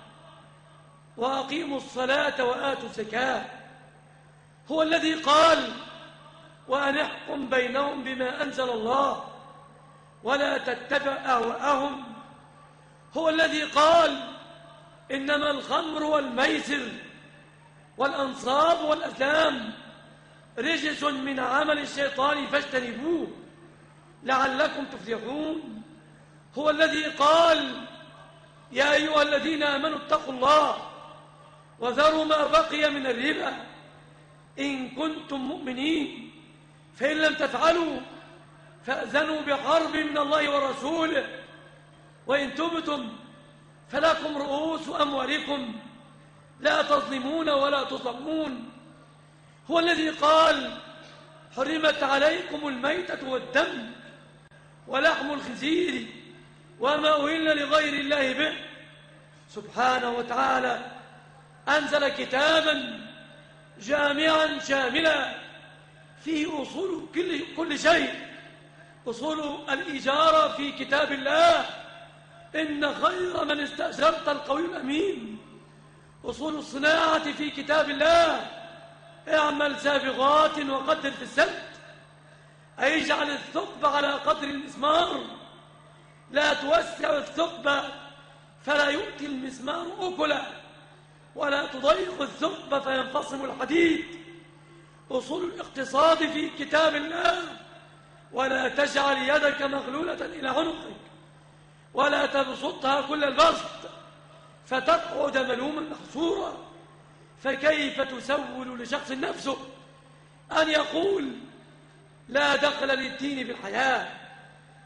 [SPEAKER 1] وأقيموا الصلاة وآتوا الزكاة هو الذي قال وأن احكم بينهم بما أنزل الله ولا تتبع أهواءهم. هو الذي قال إنما الخمر والميسر والأنصاب والأزلام رجس من عمل الشيطان فاجتنبوه لعلكم تفلحون. هو الذي قال يا أيها الذين آمنوا اتقوا الله وذروا ما بقي من الربا إن كنتم مؤمنين فإن لم تفعلوا فأذنوا بحرب من الله ورسوله وإن تبتم فلكم رؤوس أموالكم لا تظلمون ولا تظلمون. هو الذي قال حرمت عليكم الميتة والدم ولحم الخنزير وما أهل لغير الله به. سبحانه وتعالى أنزل كتابا جامعا شاملا فيه أصول كل شيء. أصول الإجارة في كتاب الله إن خير من استأجرت القوي الأمين. أصول الصناعة في كتاب الله اعمل سابغات وقدر في السد، أي اجعل الثقب على قدر المسمار، لا توسع الثقب فلا يؤتي المسمار أكلا ولا تضيق الثقب فينفصم الحديد. أصول الاقتصاد في كتاب الله ولا تجعل يدك مغلولة إلى عنقك ولا تبسطها كل البسط فتقعد ملوما محصورا. فكيف تسول لشخص نفسه أن يقول لا دخل للدين بالحياة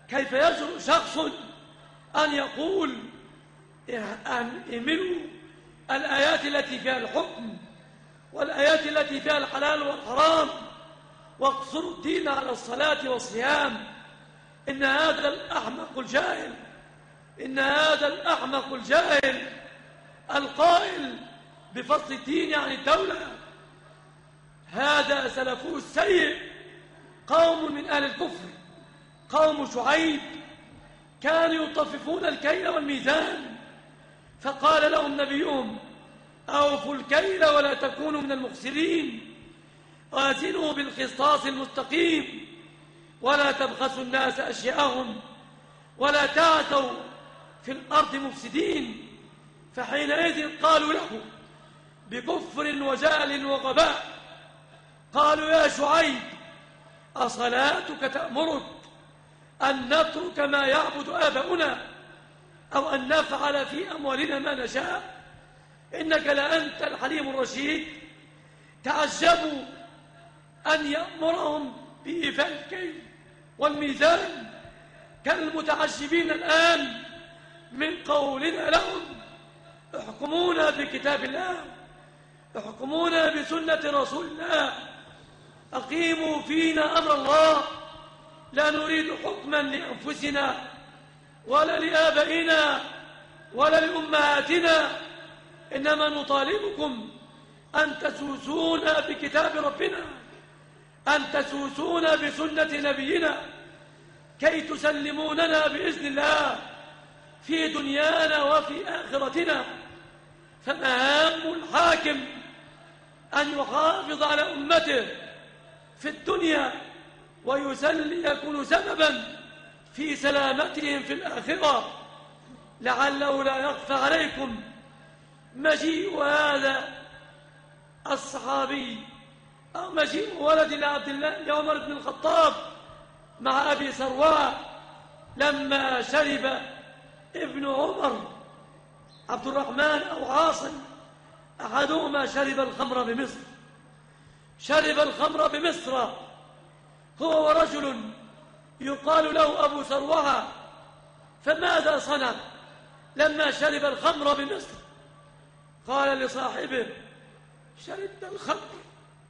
[SPEAKER 1] كيف يجرؤ شخص أن يقول اهملوا الآيات التي فيها الحكم والآيات التي فيها الحلال والحرام واقصروا الدين على الصلاة والصيام؟ إن هذا الأحمق الجاهل، إن هذا الأحمق الجاهل القائل بفصل الدين عن الدولة هذا سلفه السيء قوم من أهل الكفر، قوم شعيب، كانوا يطففون الكيل والميزان، فقال لهم نبيهم أوفوا الكيل ولا تكونوا من المخسرين وازنوا بالقسطاس المستقيم ولا تبخسوا الناس أشياءهم ولا تعثوا في الأرض مفسدين. فحينئذ قالوا له بكفر وجهل وغباء، قالوا يا شعيب أصلاتك تأمرك أن نترك ما يعبد آباؤنا أو أن نفعل في أموالنا ما نشاء؟ إنك لأنت الحليم الرشيد. تعجبوا أن يأمرهم بإيفاء الكيل والميزان كالمتعجبين الآن من قولنا لهم احكمونا بكتاب الله، احكمونا بسنة رسول الله، أقيموا فينا أمر الله، لا نريد حكما لأنفسنا ولا لآبائنا ولا لأمهاتنا، إنما نطالبكم أن تسوسونا بكتاب ربنا، أن تسوسونا بسنة نبينا كي تسلموننا بإذن الله في دنيانا وفي آخرتنا. فمهام الحاكم أن يحافظ على أمته في الدنيا ويكون سببا في سلامتهم في الآخرة. لعله لا يخفى عليكم مجيء هذا الصحابي أو مجيء ولد لعبد الله لعمر بن الخطاب مع أبي سرواه لما شرب ابن عمر عبد الرحمن أو عاصم أحدهما شرب الخمر بمصر، شرب الخمر بمصر هو ورجل يقال له أبو سروها. فماذا صنع لما شرب الخمر بمصر؟ قال لصاحبه شربنا الخمر،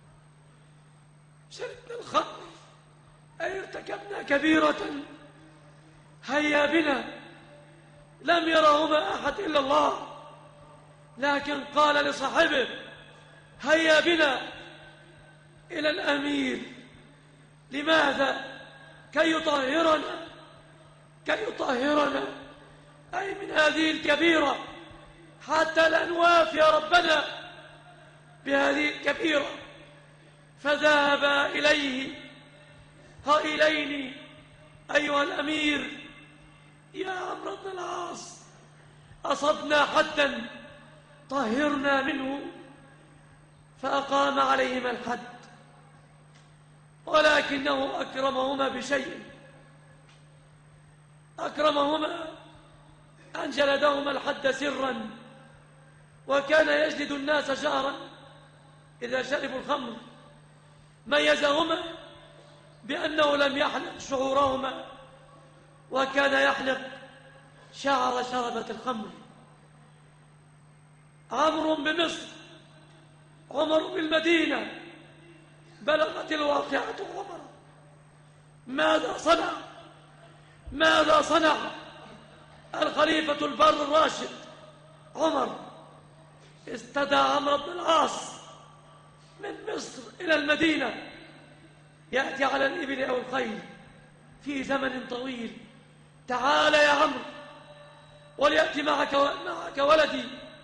[SPEAKER 1] شربنا الخمر أي ارتكبنا كبيرة هيا بنا. لم يرهما أحد إلا الله، لكن قال لصاحبه هيا بنا إلى الأمير. لماذا؟ كي يطهرنا، كي يطهرنا أي من هذه الكبيرة حتى لا نوافي ربنا بهذه الكبيرة. فذهبا إليه قائلين أيها الأمير يا عمرو بن العاص أصبنا حدا طهرنا منه. فأقام عليهما الحد، ولكنه أكرمهما بشيء، أكرمهما أن جلدهما الحد سرا، وكان يجلد الناس شهرا إذا شربوا الخمر. ميزهما بأنه لم يحلق شعورهما، وكان يحلق شعر شربة الخمر. عمرو بمصر، عمر بالمدينة. بلغت الواقعة عمر. ماذا صنع؟ ماذا صنع الخليفة البر الراشد عمر؟ استدعى عمرو بن العاص من مصر إلى المدينة، يأتي على الإبل أو الخيل في زمن طويل. تعال يا عمرو وليأتي معك ولدي،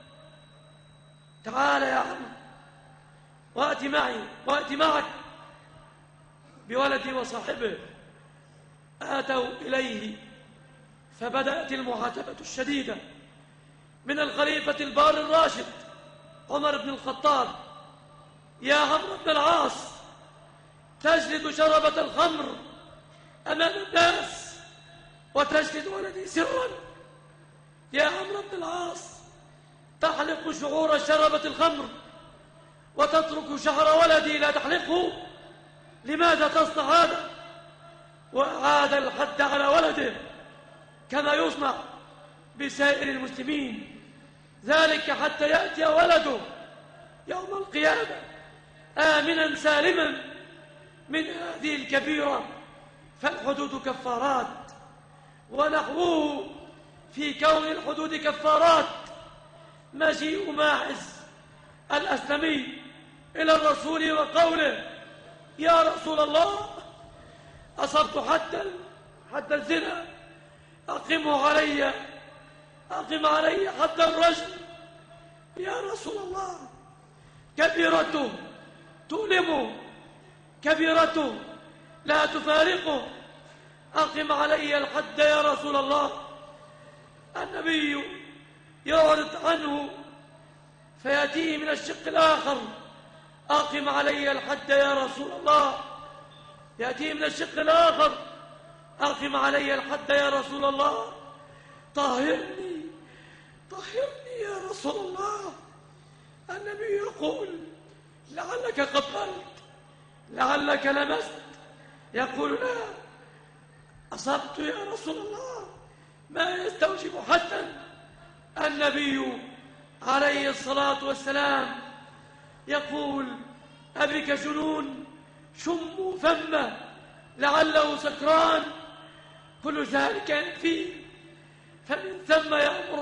[SPEAKER 1] تعال يا عمرو وأتي معي وأتي معك بولدي وصاحبه. آتوا إليه فبدأت المعاتبة الشديدة من الخليفة البار الراشد عمر بن الخطاب. يا عمرو بن العاص تجلد شربة الخمر أمام الناس وتجلد ولدي سرا. يا عمرو بن العاص تحلق شعور شربة الخمر وتترك شعر ولدي لا تحلقه. لماذا تصنع هذا؟ وأعاد الحد على ولده كما يصنع بسائر المسلمين، ذلك حتى يأتي ولده يوم القيامة آمنا سالما من هذه الكبيرة. فالحدود كفارات، ونحوه في كون الحدود كفارات مجيء ماعز الأسلمي إلى الرسول وقوله: يا رسول الله، أصبت حد الزنا، أقم علي حد الرجل. يا رسول الله، كبيرته تؤلمه، كبيرته لا تفارقه، أقم علي الحد يا رسول الله. النبي يعرض عنه فيأتيه من الشق الآخر: أقم علي الحد يا رسول الله. يأتيه من الشق الآخر: أقم علي الحد يا رسول الله. طهرني يا رسول الله. النبي يقول: لعلك قبلت، لعلك لمست. يقول: لا، أصبت يا رسول الله، ما يستوجب حدا. النبي عليه الصلاة والسلام يقول: أبك جنون، شموا فمه لعله سكران. كل ذلك يكفيه. فمن ثم يأمر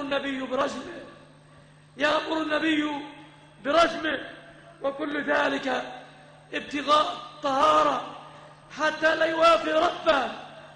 [SPEAKER 1] النبي برجمه، وكل ذلك ابتغاء الطهارة حتى لا يوافي ربه،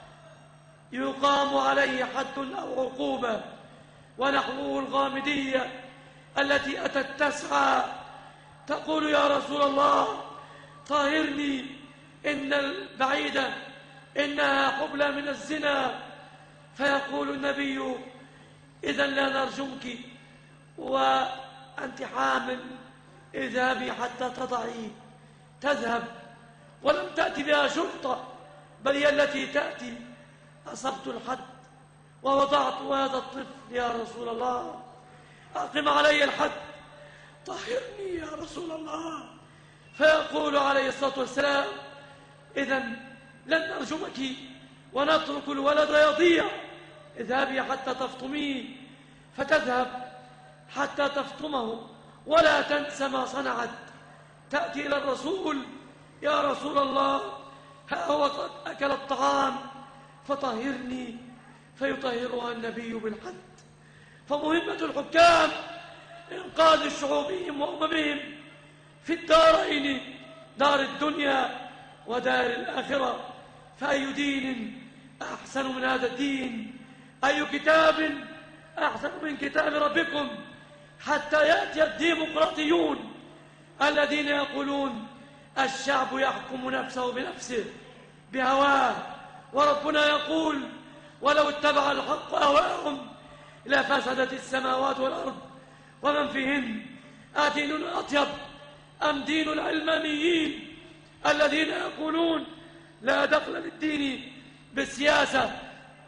[SPEAKER 1] يقام عليه حد أو عقوبة. ونحوه الغامدية التي أتت تسعى تقول: يا رسول الله، طهرني، إن البعيدة إنها حبلى من الزنا. فيقول النبي: إذن لا نرجمك وأنت حامل، اذهبي حتى تضعي. تذهب ولم تأتي بها شرطة، بل هي التي تأتي: أصبت الحد ووضعت هذا الطفل يا رسول الله، أقم علي الحد، طهرني يا رسول الله. فيقول عليه الصلاة والسلام: إذن لن نرجمك ونترك الولد يضيع، اذهبي حتى تفطميه. فتذهب حتى تفطمه ولا تنس ما صنعت. تأتي إلى الرسول: يا رسول الله، ها هو قد أكل الطعام فطهرني. فيطهرها النبي بالحد. فمهمة الحكام إنقاذ شعوبهم وأممهم في الدارين، دار الدنيا ودار الآخرة. فأي دين أحسن من هذا الدين؟ أي كتاب أحسن من كتاب ربكم؟ حتى يأتي الديمقراطيون الذين يقولون: الشعب يحكم نفسه بنفسه بهواه، وربنا يقول: ولو اتبع الحق أهواءهم لفسدت السماوات والأرض ومن فيهن، أدين أطيب أم دين العلمانيين الذين يقولون: لا دخل للدين بالسياسة،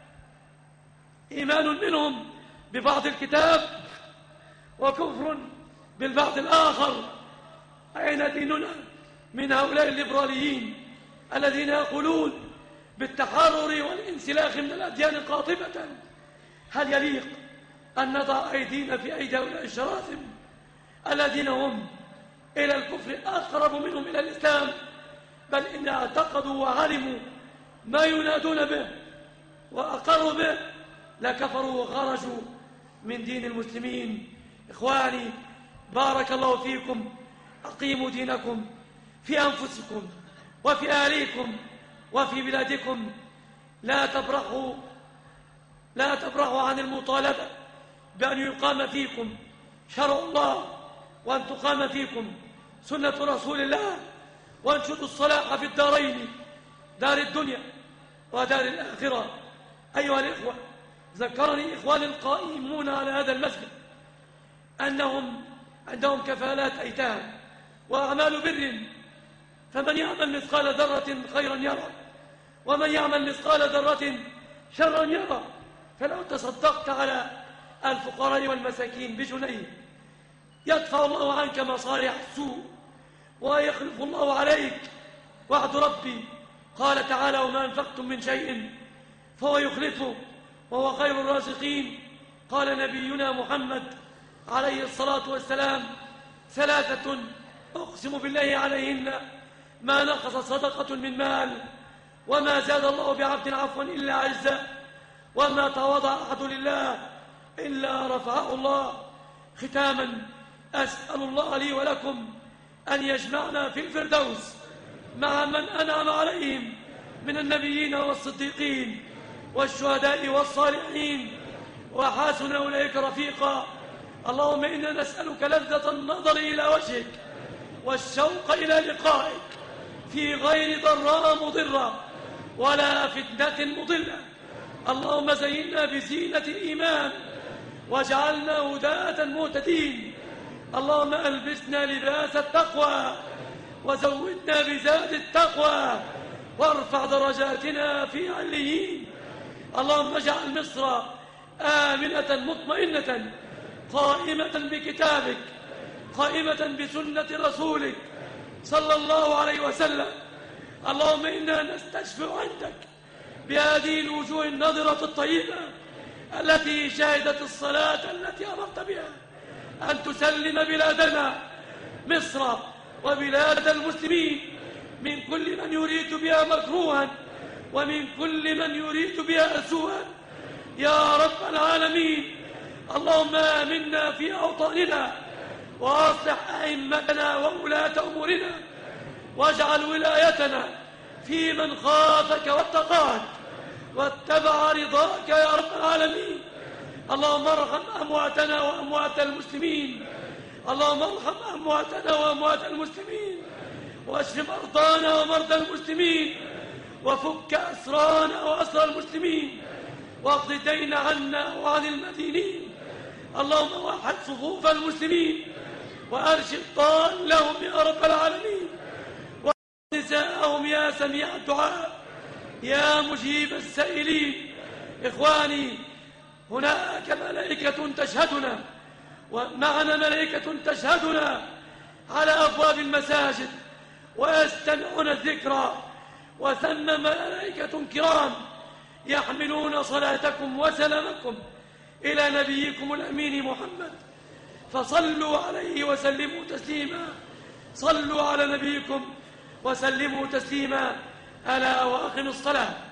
[SPEAKER 1] إيمان منهم ببعض الكتاب وكفر بالبعض الآخر. أين ديننا من هؤلاء الليبراليين الذين يقولون بالتحرر والانسلاخ من الأديان قاطبة؟ هل يليق أن نضع أيدينا في أيدي هؤلاء الشراذم الذين هم إلى الكفر أقرب منهم إلى الإسلام؟ بل إن اعتقدوا وعلموا ما ينادون به وأقروا به لكفروا وخرجوا من دين المسلمين. إخواني، بارك الله فيكم. أقيموا دينكم في أنفسكم وفي أهليكم وفي بلادكم. لا تبرحوا عن المطالبة بأن يقام فيكم شرع الله، وأن تقام فيكم سنة رسول الله، وانشدوا الصلاح في الدارين، دار الدنيا ودار الآخرة. أيها الإخوة، ذكرني إخواني القائمون على هذا المسجد أنهم عندهم كفالات أيتام وأعمال بر، فمن يعمل مثقال ذرة خيرا يرى، ومن يعمل مثقال ذرة شرا يرى. فلو تصدقت على الفقراء والمساكين بجنيه يدفع الله عنك مصارع السوء ويخلف الله عليك. وعد ربي قال تعالى: وما أنفقتم من شيء فهو يخلفه وهو خير الرازقين. قال نبينا محمد عليه الصلاة والسلام: ثلاثة أقسم بالله عليهن ما نقص صدقة من مال وما زاد الله بعبد عفوا إلا عزا وما تواضع أحد لله إلا رفعه الله. ختاما، أسأل الله لي ولكم أن يجمعنا في الفردوس مع من أنعم عليهم من النبيين والصديقين والشهداء والصالحين وحسن أولئك رفيقا. اللهم إنا نسألك لذة النظر إلى وجهك والشوق إلى لقائك في غير ضراء مضرة ولا فتنة مضلة. اللهم زينا بزينة الإيمان واجعلنا هداة مهتدين. اللهم ألبسنا لباس التقوى وزودنا بزاد التقوى وارفع درجاتنا في عليين. اللهم اجعل مصر آمنة مطمئنة قائمة بكتابك قائمة بسنة رسولك صلى الله عليه وسلم. اللهم إنا نستشفع عندك بهذه الوجوه النضرة الطيبة التي شهدت الصلاة التي أمرت بها أن تسلم بلادنا مصر وبلاد المسلمين من كل من يريد بها مكروها ومن كل من يريد بها سوءا يا رب العالمين. اللهم آمنا في أوطاننا وأصلح أئمتنا وولاة أمورنا واجعل ولايتنا في من خافك واتقاك واتبع رضاك يا رب العالمين. اللهم ارحم أمواتنا وأموات المسلمين. اللهم ارحم أمواتنا وأموات المسلمين واشف مرضانا ومرضى المسلمين وفك أسرانا وأسرى المسلمين واقض الدين عنا وعن المدينين. اللهم وحد صفوف المسلمين وأرشد ضالهم يا رب العالمين ونساءهم يا سميع الدعاء يا مجيب السائلين. إخواني، هناك ملائكة تشهدنا ومعنا ملائكة تشهدنا على أبواب المساجد ويستمعون الذكرى، وثم ملائكة كرام يحملون صلاتكم وسلامكم إلى نبيكم الأمين محمد، فصلوا عليه وسلموا تسليما. صلوا على نبيكم وسلموا تسليما. ألا وأقم الصلاة.